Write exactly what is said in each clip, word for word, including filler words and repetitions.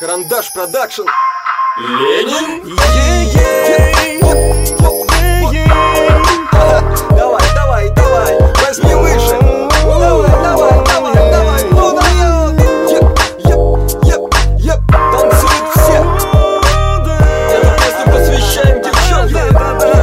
Карандаш Продакшн. Ленин? Давай, давай, давай, возьми выше. Давай, давай, давай, давай. Ну даёт. Еп, еп, еп, танцуют все. Эту песню посвящаем девчонкам.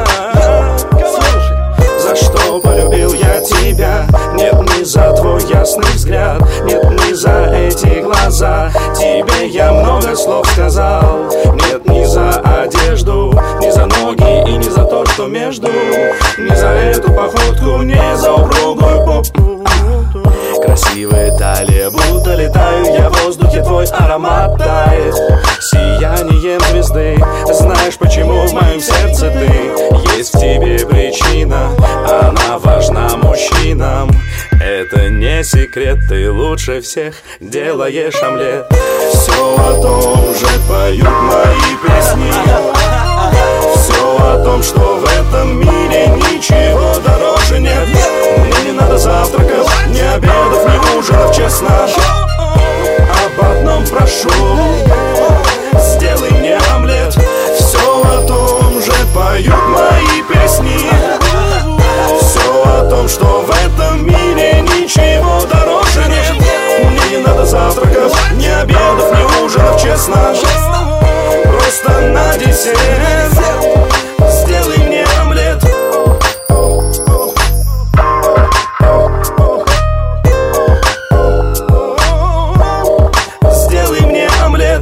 Слушай. За что полюбил я тебя? Нет, не за твой ясный взгляд, нет, не за эти глаза. Тебе я много слов сказал. Нет, не за одежду, не за ноги и не за то, что между. Не за эту походку, не за упругую попу. Красивая талия, будто летаю я в воздухе, твой аромат тает сиянием звезды. Знаешь, почему в моем сердце ты? Есть в тебе причина, она важна мужчинам. Это не секрет, ты лучше всех делаешь омлет. Все о том же поют мои песни. Все о том, что в этом мире ничего дороже нет. Мне не надо завтраков, ни обедов, ни ужинов, честно. Об одном прошу, сделай мне омлет. Все о том же поют мои песни. Все о том, что в этом мире ничего дороже нет. Мне не надо завтраков, ни обедов, ни ужинов, честно. Просто на десерт сделай мне омлет. Сделай мне омлет.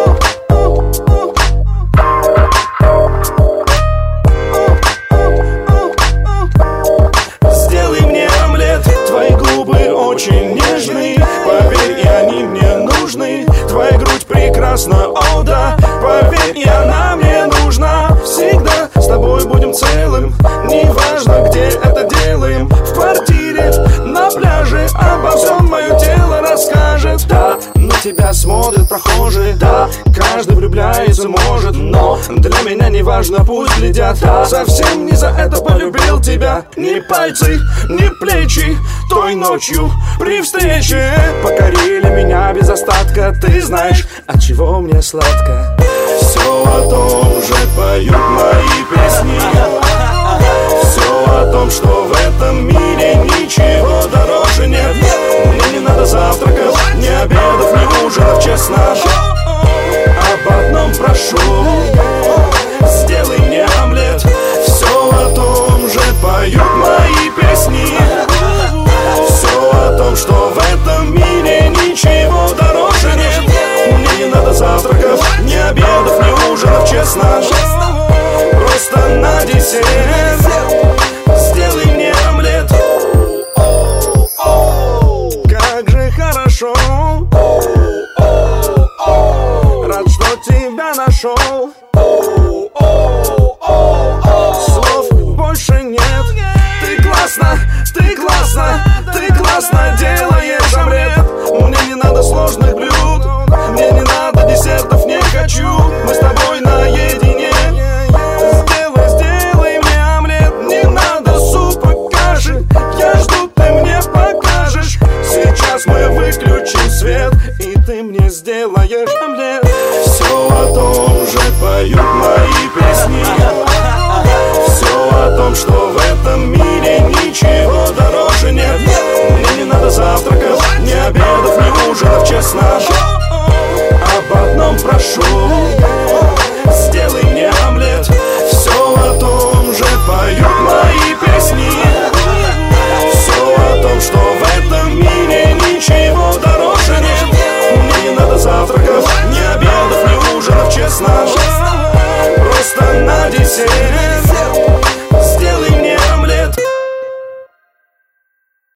Сделай мне омлет. Твои губы очень нежные, поверь, и они мне нужны. Твоя грудь прекрасна, о да, поверь, и она мне нужна. Всегда с тобой будем целым, неважно, где это делаем. В квартире, на пляже, обо всем мое тело расскажет. Да, на тебя смотрят прохожие, да, каждый влюбляется может, но для меня не важно, пусть глядят. Да, совсем не за это полюбил тебя. Ни пальцы, ни плечи той ночью при встрече покорили меня без остатка. Ты знаешь, от чего мне сладко. Все о том же поют мои песни. Все о том, что в этом мире ничего дороже нет. Мне не надо завтраков, ни обедов, ни ужинов, честно. Об одном прошу, сделай мне омлет. Все о том же поют мои песни. Все о том, что в этом мире ничего дороже нет. Мне не надо завтраков, ни обедов, ни ужинов, честно. Просто на десерт сделай мне омлет. Как же хорошо, рад, что тебя нашел. Слов больше нет. Ты классно, ты классно, ты классно делаешь омлет. Мне не надо сложных блюд, мне не надо десертов, не хочу. Мы с тобой наедине. Сделай, сделай мне омлет. Не надо супа, каши, я жду, ты мне покажешь. Сейчас мы выключим свет, и ты мне сделаешь омлет. Все о том же поют мои песни. Все о том, что в этом мире ничего дороже нет. Мне не надо завтраков, ни обедов, ни ужинов, честно. Об одном прошу, сделай мне омлет. Все о том же поют мои песни. Все о том, что в этом мире ничего дороже нет. Мне не надо завтраков, ни обедов, ни ужинов, честно. Просто на десерт